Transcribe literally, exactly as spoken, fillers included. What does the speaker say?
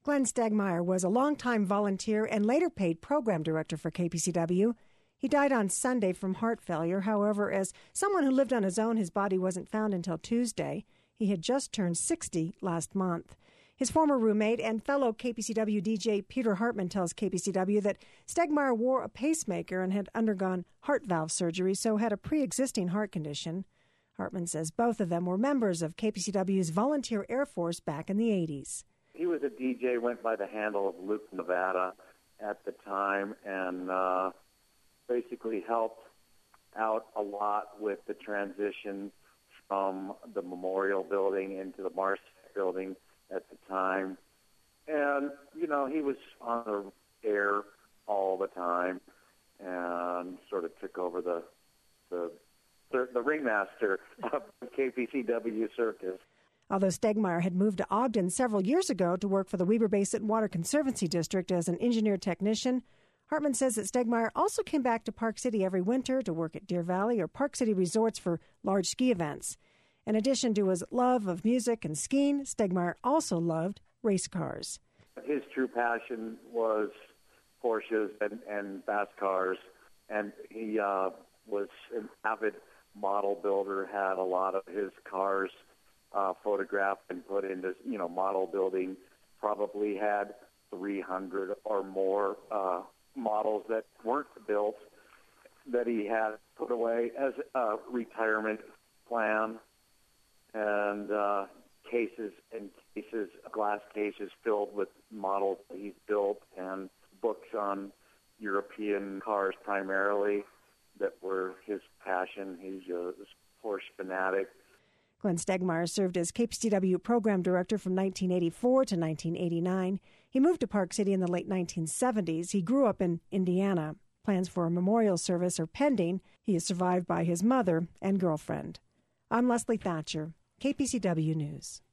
Glenn Stegmeyer was a longtime volunteer and later paid program director for K P C W. He died on Sunday from heart failure. However, as someone who lived on his own, his body wasn't found until Tuesday. He had just turned sixty last month. His former roommate and fellow K P C W D J Peter Hartman tells K P C W that Stegmeyer wore a pacemaker and had undergone heart valve surgery, so had a pre-existing heart condition. Hartman says both of them were members of K P C W's Volunteer Air Force back in the eighties. He was a D J, went by the handle of Luke, Nevada at the time, and uh, basically helped out a lot with the transition from the Memorial Building into the Marset Building at the time. And, you know, he was on the air all the time and sort of took over the the, the ringmaster of the K P C W circus. Although Stegmeyer had moved to Ogden several years ago to work for the Weber Basin Water Conservancy District as an engineer technician, Hartman says that Stegmeyer also came back to Park City every winter to work at Deer Valley or Park City resorts for large ski events. In addition to his love of music and skiing, Stegmeyer also loved race cars. His true passion was Porsches and, and fast cars, and he uh, was an avid model builder, had a lot of his cars Uh, photographed and put into, you know, model building. Probably had three hundred or more uh, models that weren't built that he had put away as a retirement plan, and uh, cases and cases, glass cases filled with models that he's built, and books on European cars primarily that were his passion. He's a Porsche fanatic. Glenn Stegmeyer served as K P C W program director from nineteen eighty-four to nineteen eighty-nine. He moved to Park City in the late nineteen seventies. He grew up in Indiana. Plans for a memorial service are pending. He is survived by his mother and girlfriend. I'm Leslie Thatcher, K P C W News.